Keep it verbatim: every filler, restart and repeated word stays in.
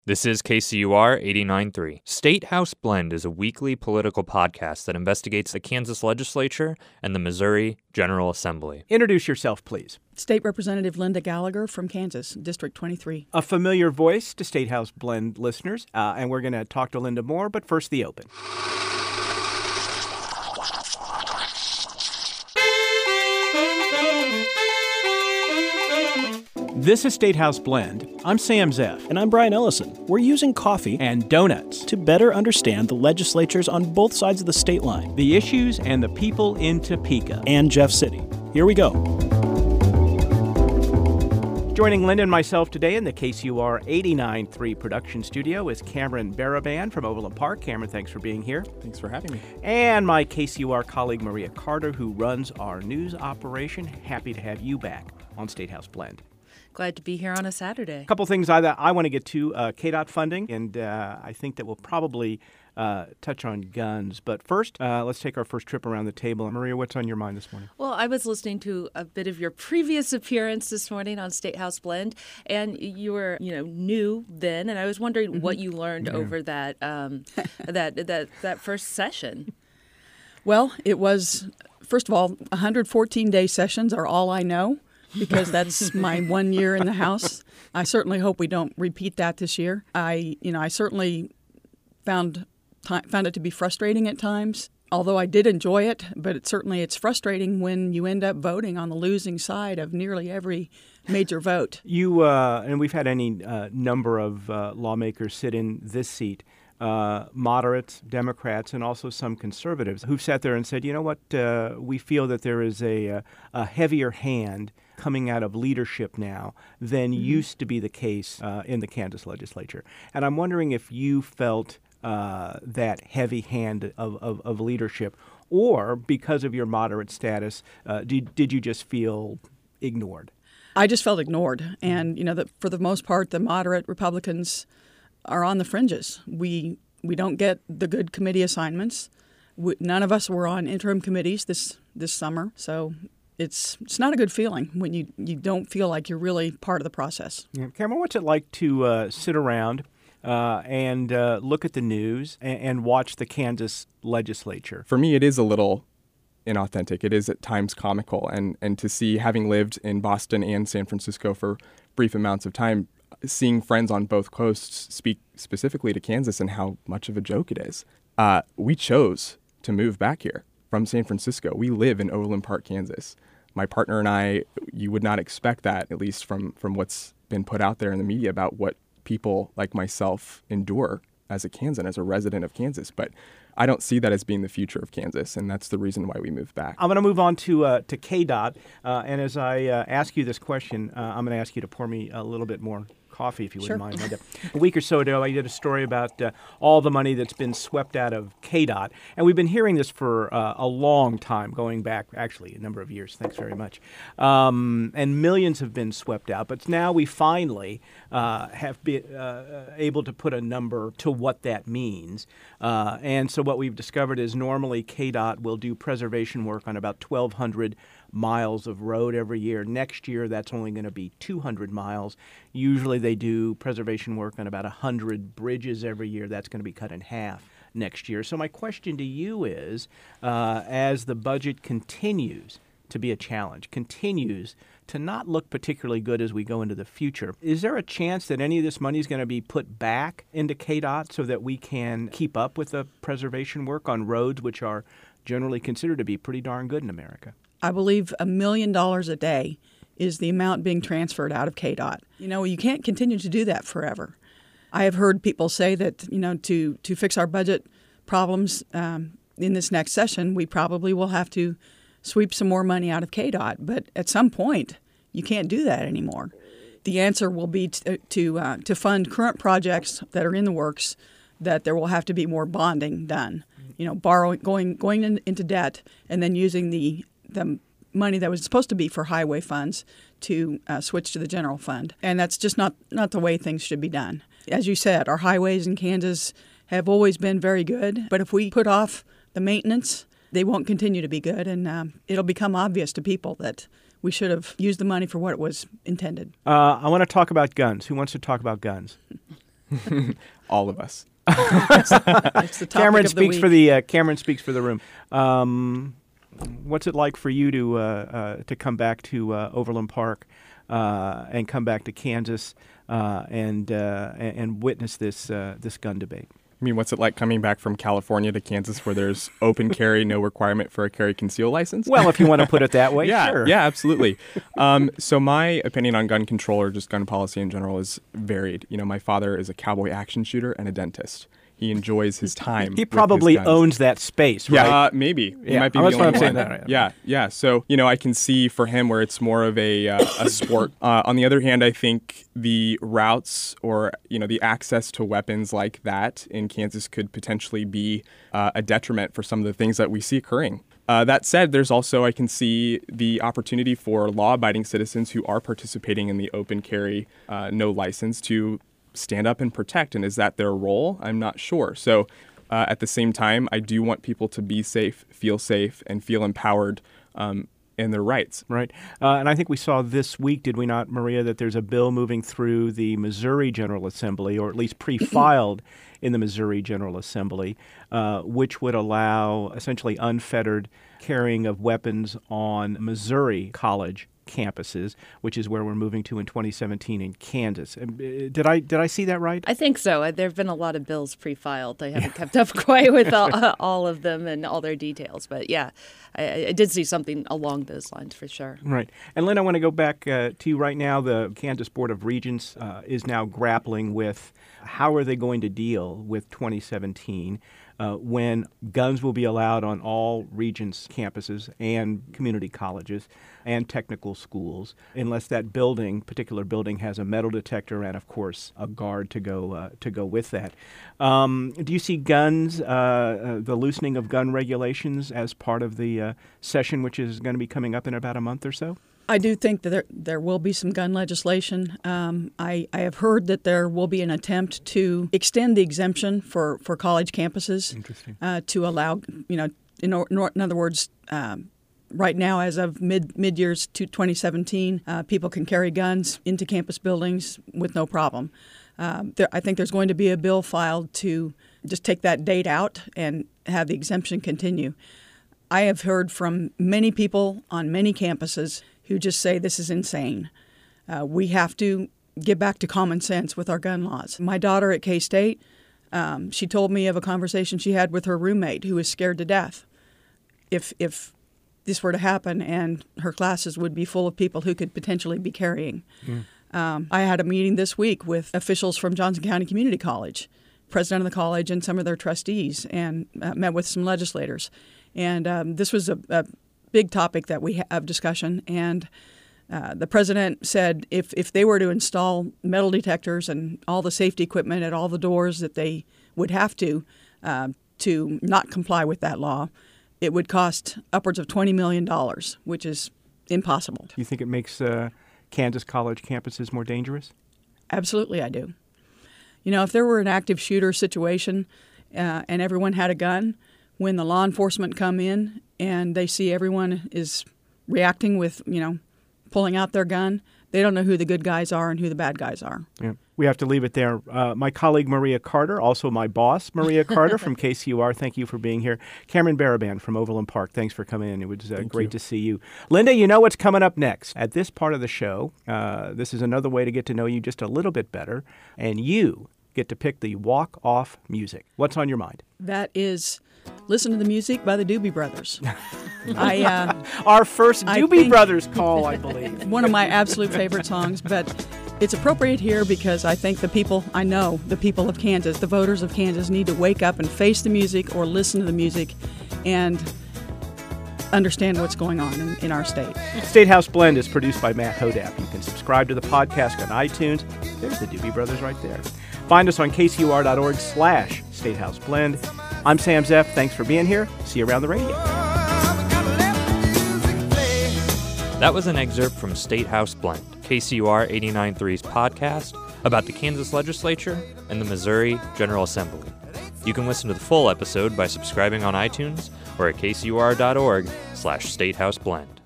This is K C U R eighty-nine point three. State House Blend is a weekly political podcast that investigates the Kansas legislature and the Missouri General Assembly. Introduce yourself, please. State Representative Linda Gallagher from Kansas, District twenty-three. A familiar voice to State House Blend listeners, uh, and we're going to talk to Linda more, but first the open. This is State House Blend. I'm Sam Zeff. And I'm Brian Ellison. We're using coffee And donuts. to better understand the legislatures on both sides of the state line. The issues and the people in Topeka. And Jeff City. Here we go. Joining Linda and myself today in the K C U R eighty-nine point three production studio is Cameron Baraban from Overland Park. Cameron, thanks for being here. Thanks for having me. And my K C U R colleague Maria Carter, who runs our news operation. Happy to have you back on State House Blend. Glad to be here on a Saturday. A couple things I, I want to get to, uh, K DOT funding, and uh, I think that we'll probably uh, touch on guns. But first, uh, let's take our first trip around the table. Maria, what's on your mind this morning? Well, I was listening to a bit of your previous appearance this morning on State House Blend, and you were, you know, new then, and I was wondering mm-hmm. what you learned yeah. over that um, that that that first session. Well, it was, first of all, one hundred fourteen-day sessions are all I know, because that's my one year in the House. I certainly hope we don't repeat that this year. I, you know, I certainly found t- found it to be frustrating at times, although I did enjoy it. But it, certainly it's frustrating when you end up voting on the losing side of nearly every major vote. You, uh, and we've had any uh, number of uh, lawmakers sit in this seat, uh, moderates, Democrats, and also some conservatives who've sat there and said, you know what, uh, we feel that there is a, a heavier hand coming out of leadership now than mm-hmm. used to be the case uh, in the Kansas legislature. And I'm wondering if you felt uh, that heavy hand of, of, of leadership, or because of your moderate status, uh, did, did you just feel ignored? I just felt ignored. And, you know, that for the most part, the moderate Republicans are on the fringes. We we don't get the good committee assignments. We, none of us were on interim committees this, this summer, so It's it's not a good feeling when you, you don't feel like you're really part of the process. Yeah. Cameron, what's it like to uh, sit around uh, and uh, look at the news and, and watch the Kansas legislature? For me, it is a little inauthentic. It is at times comical. And, and to see, having lived in Boston and San Francisco for brief amounts of time, seeing friends on both coasts speak specifically to Kansas and how much of a joke it is. Uh, we chose to move back here from San Francisco. We live in Overland Park, Kansas. My partner and I, you would not expect that, at least from, from what's been put out there in the media about what people like myself endure as a Kansan, as a resident of Kansas. But I don't see that as being the future of Kansas, and that's the reason why we moved back. I'm going to move on to uh, to K DOT, uh, and as I uh, ask you this question, uh, I'm going to ask you to pour me a little bit more coffee, if you wouldn't Sure. mind. A week or so ago, I did a story about uh, all the money that's been swept out of K DOT. And we've been hearing this for uh, a long time, going back, actually, a number of years. Thanks very much. Um, and millions have been swept out. But now we finally uh, have been uh, able to put a number to what that means. Uh, and so what we've discovered is normally K DOT will do preservation work on about twelve hundred miles of road every year. Next year, that's only going to be two hundred miles. Usually they do preservation work on about one hundred bridges every year. That's going to be cut in half next year. So my question to you is, uh, as the budget continues to be a challenge, continues to not look particularly good as we go into the future, is there a chance that any of this money is going to be put back into K DOT so that we can keep up with the preservation work on roads which are generally considered to be pretty darn good in America? I believe a million dollars a day is the amount being transferred out of K DOT. You know, you can't continue to do that forever. I have heard people say that, you know, to, to fix our budget problems um, in this next session, we probably will have to sweep some more money out of K DOT. But at some point, you can't do that anymore. The answer will be to to, uh, to fund current projects that are in the works, that there will have to be more bonding done. You know, borrowing, going going in, into debt, and then using the the money that was supposed to be for highway funds to uh, switch to the general fund. And that's just not, not the way things should be done. As you said, our highways in Kansas have always been very good, but if we put off the maintenance, they won't continue to be good, and um, it'll become obvious to people that we should have used the money for what it was intended. Uh, I want to talk about guns. Who wants to talk about guns? All of us. It's the topic Cameron of the speaks week. for the uh, Cameron speaks for the room. Um, what's it like for you to uh, uh, to come back to uh, Overland Park uh, and come back to Kansas uh, and uh, and and witness this uh, this gun debate? I mean, what's it like coming back from California to Kansas where there's open carry, no requirement for a carry conceal license? Well, if you want to put it that way, yeah, sure. yeah, absolutely. um, so my opinion on gun control or just gun policy in general is varied. You know, my father is a cowboy action shooter and a dentist. He enjoys his time. He with probably his guns. owns that space, right? Yeah, uh, maybe. He Yeah, might be that's the what only I'm saying, one. that, right. Yeah, yeah. So, you know, I can see for him where it's more of a, uh, a sport. Uh, on the other hand, I think the routes or, you know, the access to weapons like that in Kansas could potentially be uh, a detriment for some of the things that we see occurring. Uh, that said, there's also, I can see the opportunity for law-abiding citizens who are participating in the open carry, uh, no license to stand up and protect. And is that their role? I'm not sure. So uh, at the same time, I do want people to be safe, feel safe, and feel empowered um, in their rights. Right. Uh, and I think we saw this week, did we not, Maria, that there's a bill moving through the Missouri General Assembly, or at least pre-filed in the Missouri General Assembly, uh, which would allow essentially unfettered carrying of weapons on Missouri college campuses, which is where we're moving to in twenty seventeen in Kansas. Um, uh, Did I did I see that right? I think so. There have been a lot of bills pre-filed. I haven't kept up quite with all, uh, all of them and all their details. But yeah, I, I did see something along those lines for sure. Right. And Lynn, I want to go back uh, to you right now. The Kansas Board of Regents uh, is now grappling with how are they going to deal with twenty seventeen uh, when guns will be allowed on all Regents campuses and community colleges and technical schools, unless that building, particular building, has a metal detector and, of course, a guard to go uh, to go with that. Um, do you see guns, uh, uh, the loosening of gun regulations, as part of the uh, session, which is going to be coming up in about a month or so? I do think that there, there will be some gun legislation. Um, I, I have heard that there will be an attempt to extend the exemption for, for college campuses. Interesting. Uh, to allow, you know, in, or, in other words, um, right now, as of mid mid years to twenty seventeen, uh, people can carry guns into campus buildings with no problem. Um, there, I think there's going to be a bill filed to just take that date out and have the exemption continue. I have heard from many people on many campuses who just say this is insane. Uh, we have to get back to common sense with our gun laws. My daughter at K-State, um, she told me of a conversation she had with her roommate who was scared to death. If if this were to happen, and her classes would be full of people who could potentially be carrying. Mm. Um, I had a meeting this week with officials from Johnson County Community College, president of the college and some of their trustees, and uh, met with some legislators. And um, this was a, a big topic that we have discussion. And uh, the president said if, if they were to install metal detectors and all the safety equipment at all the doors that they would have to uh, to not comply with that law, it would cost upwards of twenty million dollars, which is impossible. Do you think it makes uh, Kansas college campuses more dangerous? Absolutely, I do. You know, if there were an active shooter situation uh, and everyone had a gun, when the law enforcement come in and they see everyone is reacting with, you know, pulling out their gun, they don't know who the good guys are and who the bad guys are. Yeah. We have to leave it there. Uh, my colleague Maria Carter, also my boss, Maria Carter from K C U R, thank you for being here. Cameron Baraban from Overland Park, thanks for coming in. It was uh, great you. to see you. Linda, you know what's coming up next. At this part of the show, uh, this is another way to get to know you just a little bit better, and you get to pick the walk-off music. What's on your mind? That is Listen to the Music by the Doobie Brothers. I, uh, Our first I Doobie think- Brothers call, I believe. One of my absolute favorite songs, but it's appropriate here because I think the people, I know the people of Kansas, the voters of Kansas, need to wake up and face the music or listen to the music and understand what's going on in, in our state. State House Blend is produced by Matt Hodap. You can subscribe to the podcast on iTunes. There's the Doobie Brothers right there. Find us on kcur.org slash State House Blend. I'm Sam Zeff. Thanks for being here. See you around the radio. That was an excerpt from State House Blend, K C U R eighty-nine point three's podcast about the Kansas legislature and the Missouri General Assembly. You can listen to the full episode by subscribing on iTunes or at kcur.org slash State House Blend.